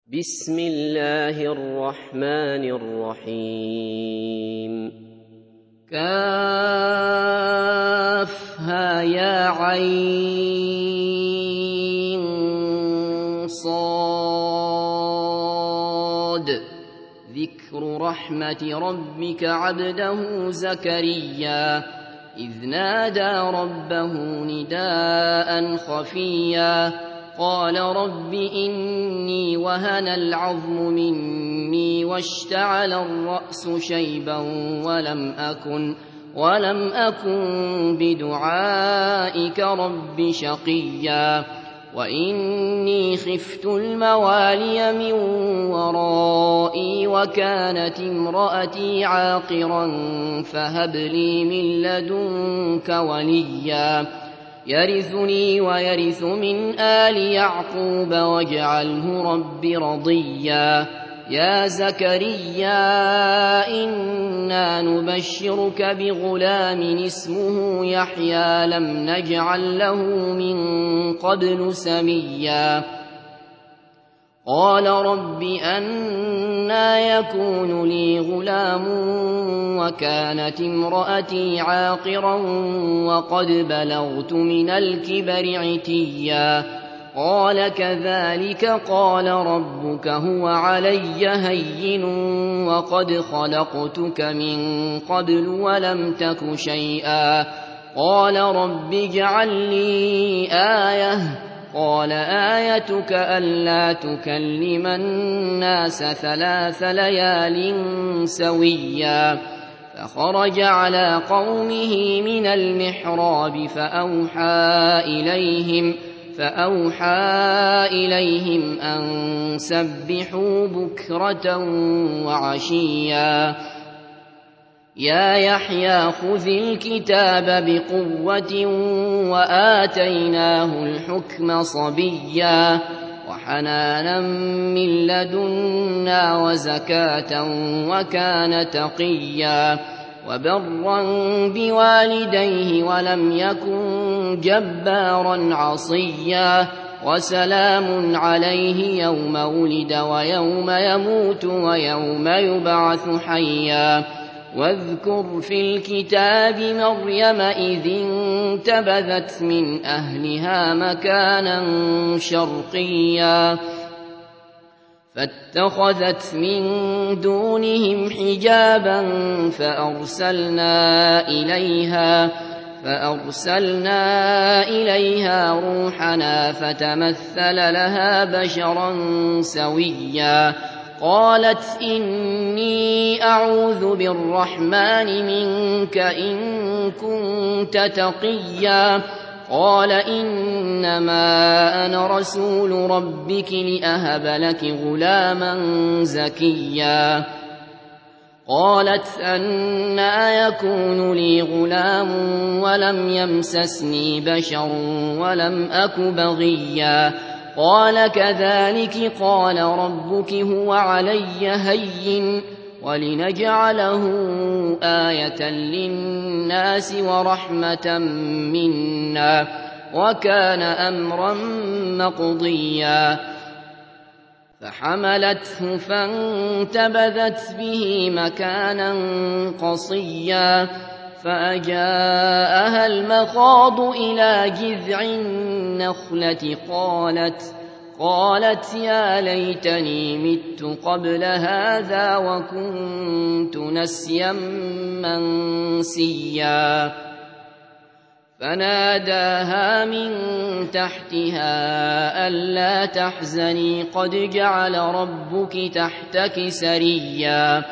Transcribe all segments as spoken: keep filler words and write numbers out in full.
بسم الله الرحمن الرحيم كافها يا عين صاد ذكر رحمة ربك عبده زكريا إذ نادى ربه نداء خفيا قال رب إني وهن العظم مني واشتعل الرأس شيبا ولم أكن ولم أكن بدعائك رب شقيا وإني خفت الموالي من ورائي وكانت امرأتي عاقرا فهب لي من لدنك وليا يرثني ويرث من آل يعقوب واجعله رب رضيا يا زكريا إنا نبشرك بغلام اسمه يحيى لم نجعل له من قبل سميا قال رب أنى يكون لي غلام وكانت امرأتي عاقرا وقد بلغت من الكبر عتيا قال كذلك قال ربك هو علي هين وقد خلقتك من قبل ولم تك شيئا قال رب اجعل لي آية قال آيتك ألا تكلم الناس ثلاث ليال سويا فخرج على قومه من المحراب فأوحى إليهم فأوحى إليهم أن سبحوا بكرة وعشيا يا يحيى خذ الكتاب بقوة وآتيناه الحكم صبيا وحنانا من لدنا وزكاة وكان تقيا وبرا بوالديه ولم يكن جبارا عصيا وسلام عليه يوم ولد ويوم يموت ويوم يبعث حيا واذكر في الكتاب مريم إذ انتبذت من أهلها مكانا شرقيا فاتخذت من دونهم حجابا فأرسلنا إليها فأرسلنا إليها روحنا فتمثل لها بشرا سويا قالت إني أعوذ بالرحمن منك إن كنت تقيا قال إنما أنا رسول ربك لأهب لك غلاما زكيا قالت أنى يكون لي غلام ولم يمسسني بشر ولم أك بغيا قال كذلك قال ربك هو علي هين ولنجعله آية للناس ورحمة منا وكان أمرا مقضيا فحملته فانتبذت به مكانا قصيا فأجاءها المخاض إلى جذع النخلة قالت قالت يا ليتني مت قبل هذا وكنت نسيا منسيا فناداها من تحتها ألا تحزني قد جعل ربك تحتك سريا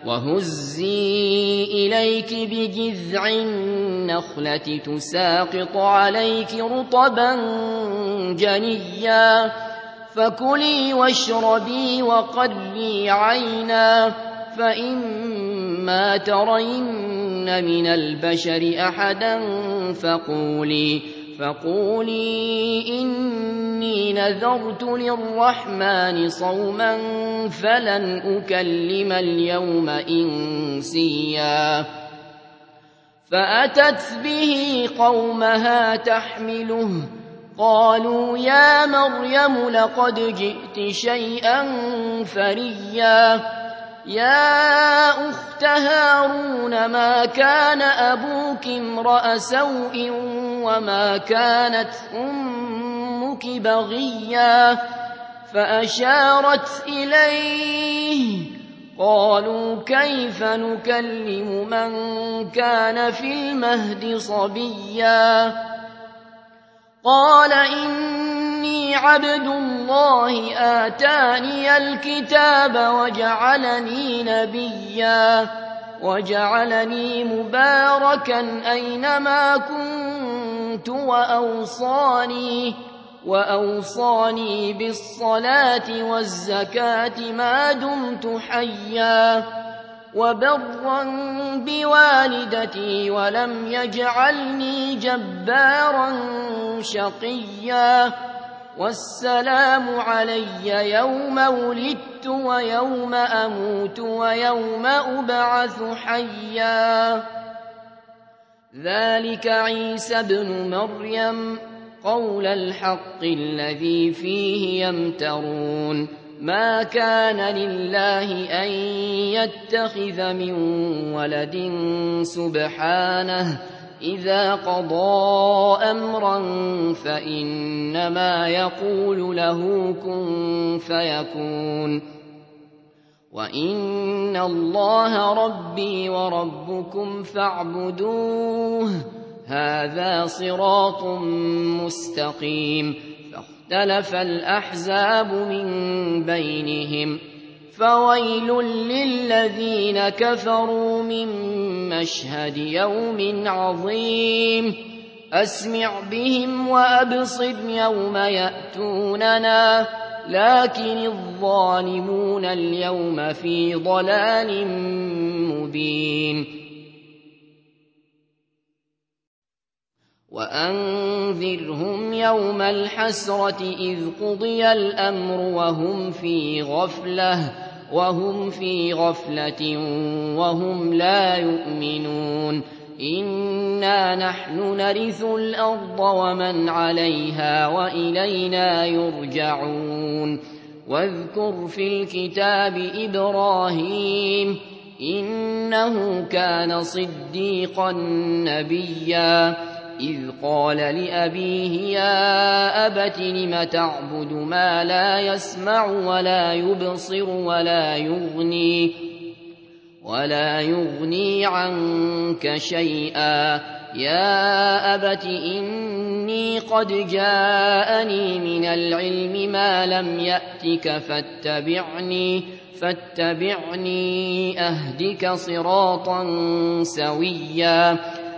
وهزي إليك بجذع النخلة تساقط عليك رطبا جنيا فكلي واشربي وقري عينا فإما ترين من البشر أحدا فقولي فقولي إني نذرت للرحمن صوما فلن أكلم اليوم إنسيا فأتت به قومها تحمله قالوا يا مريم لقد جئت شيئا فريا يا أخت هارون ما كان أبوك امرأ سوء وما كانت أمك بغيا فأشارت إليه قالوا كيف نكلم من كان في المهد صبيا قال إني عبد الله آتاني الكتاب وجعلني نبيا وجعلني مباركا أينما كنت وأوصاني وأوصاني بالصلاة والزكاة ما دمت حيا وبرا بوالدتي ولم يجعلني جبارا شقيا والسلام علي يوم ولدت ويوم أموت ويوم أبعث حيا ذلك عيسى ابن مريم قول الحق الذي فيه يمترون ما كان لله أن يتخذ من ولد سبحانه إذا قضى أمرا فإنما يقول له كن فيكون وإن الله ربي وربكم فاعبدوه هذا صراط مستقيم فاختلف الأحزاب من بينهم فويل للذين كفروا من مشهد يوم عظيم أسمع بهم وأبصر يوم يأتوننا لكن الظالمون اليوم في ضلال مبين وأنذرهم يوم الحسرة إذ قضي الأمر وهم في غفلة وهم في غفلة وهم لا يؤمنون إنا نحن نرث الأرض ومن عليها وإلينا يرجعون واذكر في الكتاب إبراهيم إنه كان صديقا نبيا إذ قال لأبيه يا أبت لم تعبد ما لا يسمع ولا يبصر ولا يغني ولا يغني عنك شيئا يا أبت إني قد جاءني من العلم ما لم يأتك فاتبعني فاتبعني أهدك صراطا سويا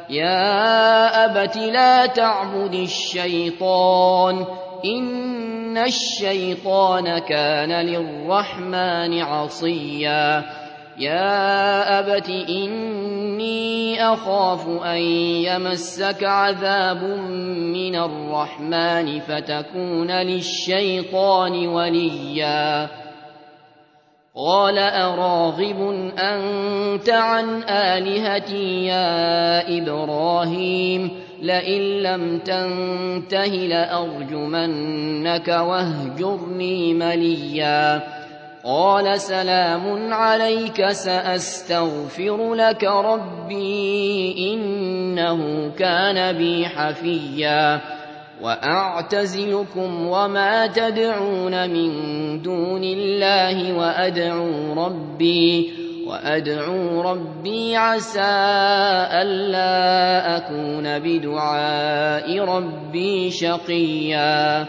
يا أبت لا تعبد الشيطان إن الشيطان كان للرحمن عصيا يا أبت إني أخاف أن يمسك عذاب من الرحمن فتكون للشيطان وليا قال أراغب أنت عن آلهتي يا إبراهيم لئن لم تنته لأرجمنك واهجرني مليا قال سلام عليك سأستغفر لك ربي إنه كان بي حفيا وأعتزلكم وما تدعون من دون الله وأدعو ربي وأدعو ربي عسى ألا أكون بدعاء ربي شقيا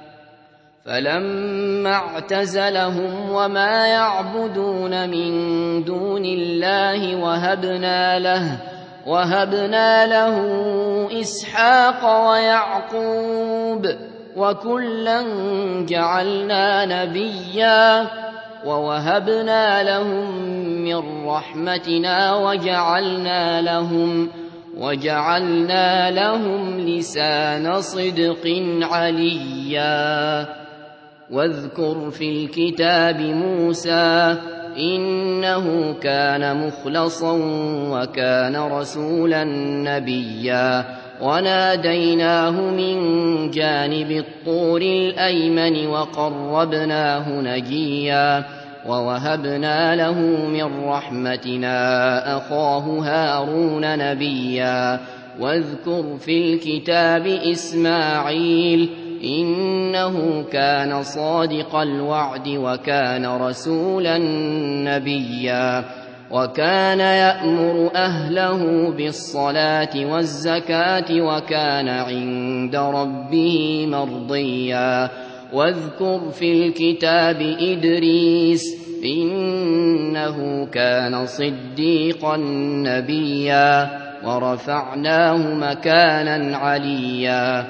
فلما اعتزلهم وما يعبدون من دون الله وهبنا له وهبنا له إسحاق ويعقوب وكلا جعلنا نبيا ووهبنا لهم من رحمتنا وجعلنا لهم وجعلنا لهم لسان صدق عليا واذكر في الكتاب موسى إنه كان مخلصا وكان رسولا نبيا وناديناه من جانب الطور الأيمن وقربناه نجيا ووهبنا له من رحمتنا أخاه هارون نبيا واذكر في الكتاب إسماعيل إنه كان صادق الوعد وكان رسولا نبيا وكان يأمر أهله بالصلاة والزكاة وكان عند ربه مرضيا واذكر في الكتاب إدريس إنه كان صديقا نبيا ورفعناه مكانا عليا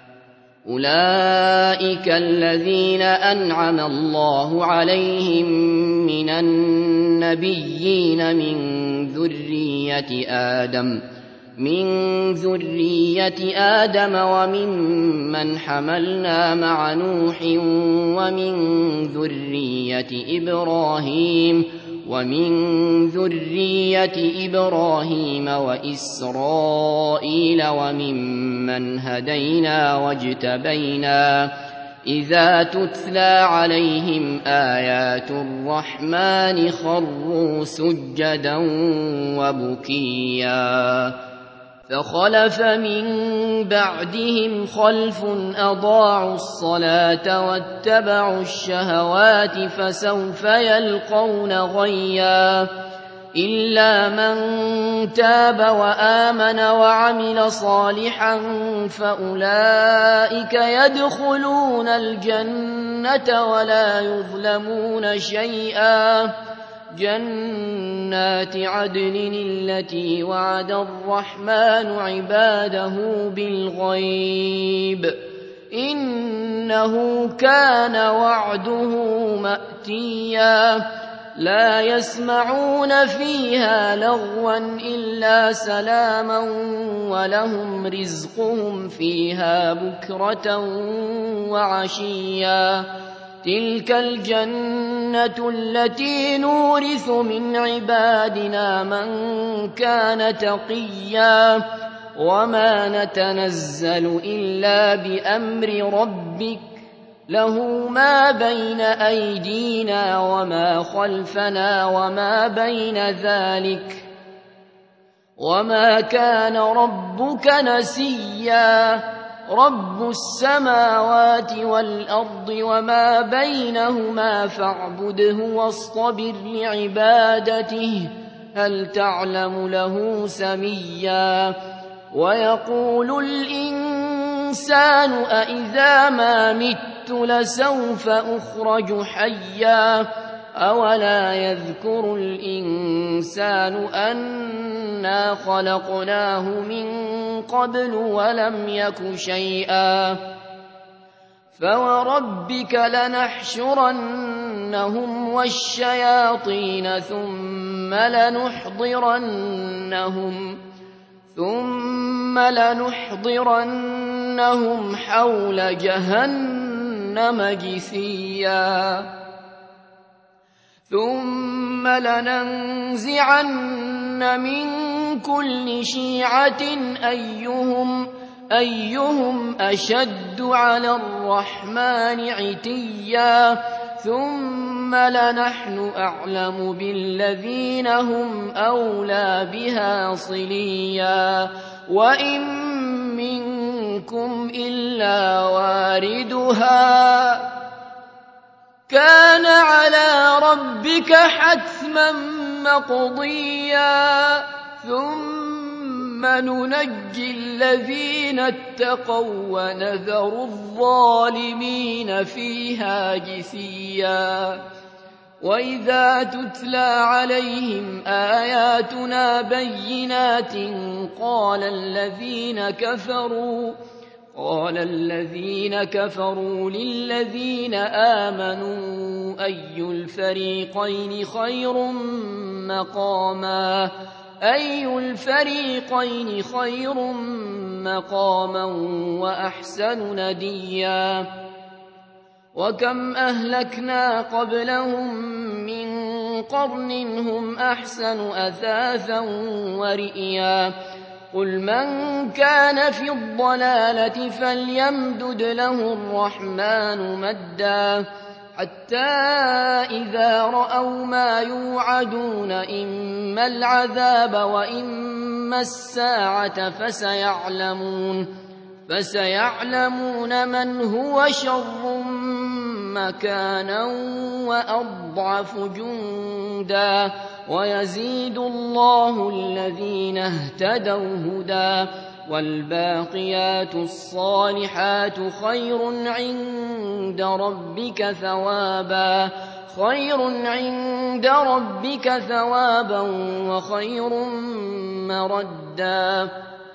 أولئك الذين أنعم الله عليهم من النبيين من ذرية آدم من ذرية آدم وممن حملنا مع نوح ومن ذرية إبراهيم ومن ذرية إبراهيم وإسرائيل وممن هدينا واجتبينا إذا تتلى عليهم آيات الرحمن خروا سجدا وبكيا فخلف من بعدهم خلف أضاعوا الصلاة واتبعوا الشهوات فسوف يلقون غيا إلا من تاب وآمن وعمل صالحا فأولئك يدخلون الجنة ولا يظلمون شيئا جنات عدن التي وعد الرحمن عباده بالغيب إنه كان وعده مأتيا لا يسمعون فيها لغوا إلا سلاما ولهم رزقهم فيها بكرة وعشيا تلك الجنة التي نورث من عبادنا من كان تقيا وما نتنزل إلا بأمر ربك له ما بين أيدينا وما خلفنا وما بين ذلك وما كان ربك نسيا رب السماوات والأرض وما بينهما فاعبده واصطبر لعبادته هل تعلم له سميا ويقول الإنسان أإذا ما مت لسوف أخرج حيا أولا يذكر الإنسان أنا خلقناه من قبل ولم يك شيئا فوربك لنحشرنهم والشياطين ثم لنحضرنهم ثم لنحضرنهم حول جهنم جثيا ثم لننزعن من كل شيعة أيهم أيهم أشد على الرحمن عتيا ثم لنحن أعلم بالذين هم أولى بها صليا وإن منكم إلا واردها كان على ربك حتما مقضيا ثم ننجي الذين اتقوا ونذر الظالمين فيها جثيا وإذا تتلى عليهم آياتنا بينات قال الذين كفروا قال الذين كفروا للذين آمنوا أي الفريقين خير مقاما أي الفريقين خير مقاما وأحسن نديا وكم أهلكنا قبلهم من قرن هم أحسن أثاثا ورئيا قل من كان في الضلالة فليمدد له الرحمن مدا حتى إذا رأوا ما يوعدون إما العذاب وإما الساعة فسيعلمون فسيعلمون من هو شر مكانا وأضعف جندا ويزيد الله الذين اهتدوا هدى والباقيات الصالحات خير عند ربك ثوابا خير عند ربك ثوابا وخير مردا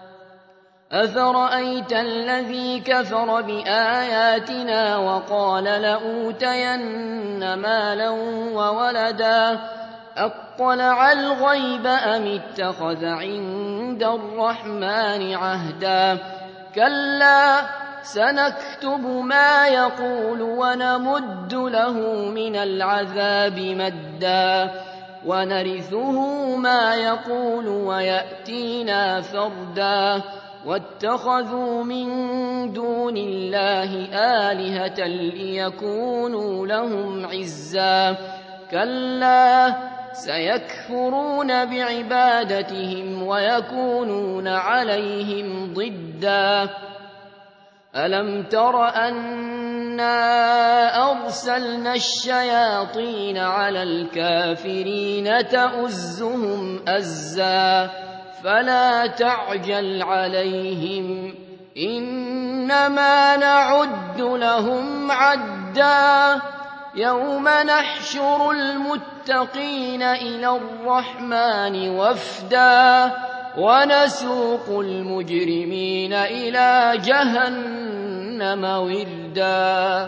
أفرأيت الذي كفر بآياتنا وقال لأوتين مالا وولدا أطلع الغيب أم اتخذ عند الرحمن عهدا كلا سنكتب ما يقول ونمد له من العذاب مدا ونرثه ما يقول ويأتينا فردا واتخذوا من دون الله آلهة ليكونوا لهم عزا كلا سيكفرون بعبادتهم ويكونون عليهم ضدا ألم تر أنا أرسلنا الشياطين على الكافرين تؤزهم أزا فلا تعجل عليهم إنما نعد لهم عدا يوم نحشر المتقين إلى الرحمن وفدا ونسوق المجرمين إلى جهنم وردا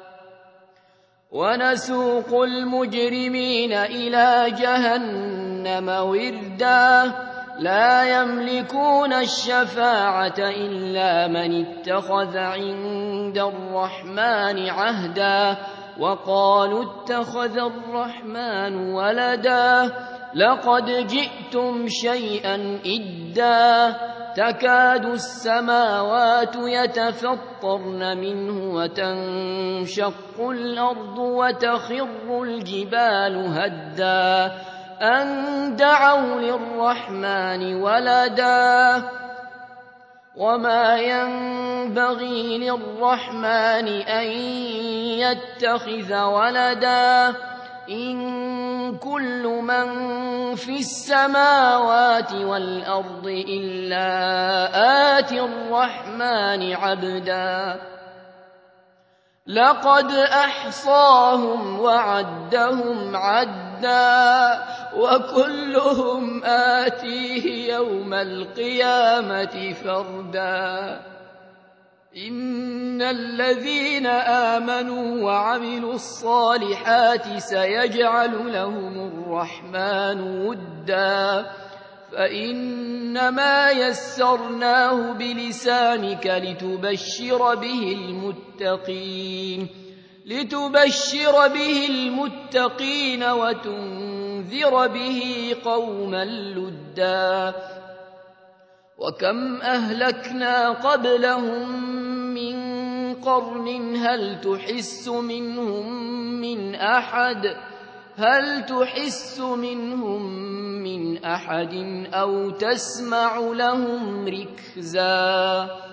ونسوق المجرمين إلى جهنم وردا لا يملكون الشفاعة إلا من اتخذ عند الرحمن عهدا وقالوا اتخذ الرحمن ولدا لقد جئتم شيئا إدا تكاد السماوات يتفطرن منه وتنشق الأرض وتخر الجبال هدا أن دعوا للرحمن ولدا وما ينبغي للرحمن أن يتخذ ولدا إن كل من في السماوات والأرض إلا آتي الرحمن عبدا لقد أحصاهم وعدهم عدا وكلهم آتيه يوم القيامة فردا إن الذين آمنوا وعملوا الصالحات سيجعل لهم الرحمن ودا فإنما يسرناه بلسانك لتبشر به المتقين لتبشر به المتقين وتنذر به قوما لدا وكم أهلكنا قبلهم من قرن هل تحس منهم من أحد هل تحس منهم من أحد أو تسمع لهم ركزا